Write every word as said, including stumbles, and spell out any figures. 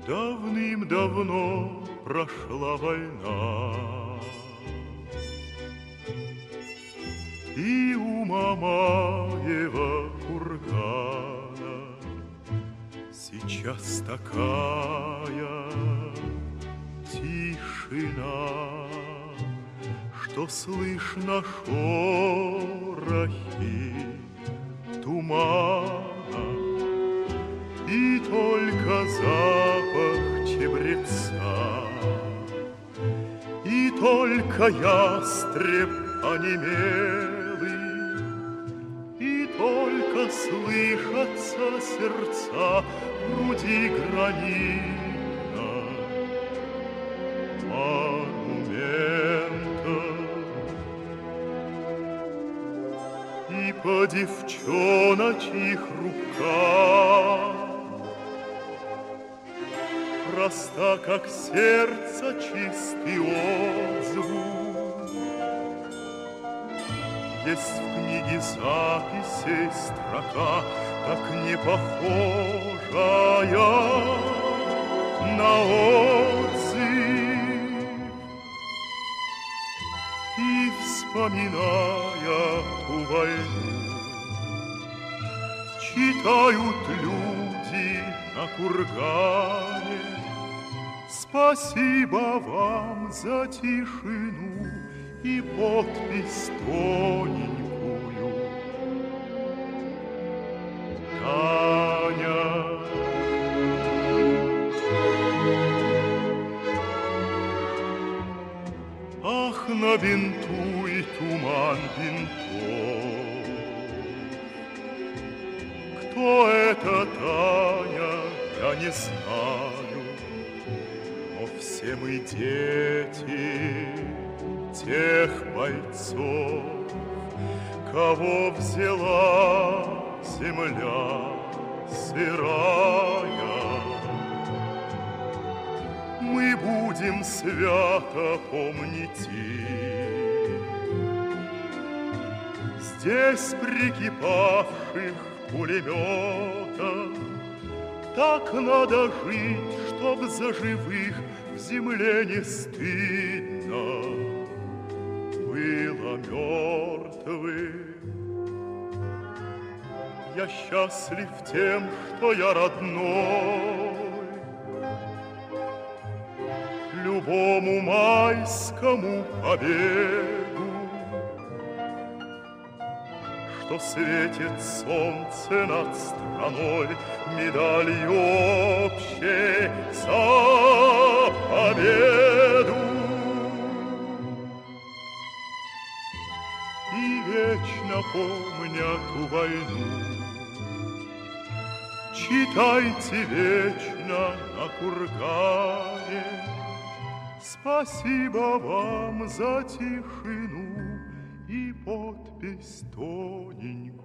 Давным-давно прошла война, и у Мамаева кургана сейчас такая тишина, что слышно шорохи тумана, и только запах чебреца, и только ястреб онемелый, и только слышатся сердца в груди гранита монумента. И по девчоночьих руках проста, как сердце, чистый отзвук. Есть в книге записей строка, так не похожая на отзыв. И, вспоминая ту войну, читают люди на кургане: спасибо вам за тишину и подпись тоненькую. Таня. Ах, набинтуй туман бинтов. Кто это, Таня, я не знаю, но все мы дети тех бойцов, кого взяла земля сырая. Мы будем свято помнить их, здесь прикипавших пулеметах. Так надо жить, чтоб за живых в земле не стыдно было мертвым. Я счастлив тем, что я родной любому майскому побегу, что светит солнце над страной медалью общей за победу. И вечно помня ту войну, читайте вечно на кургане: спасибо вам за тишину и подпись тоненькую.